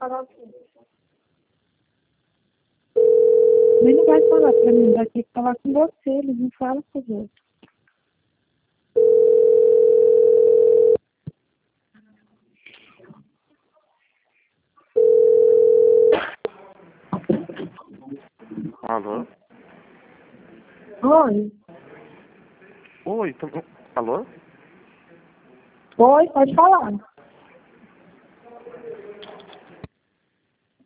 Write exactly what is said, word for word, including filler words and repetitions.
falar com ele. Ele não vai falar pra mim, vai ter que falar com você, ele não fala com os outros. Alô? Oi? Oi, tô... alô? Oi, pode falar.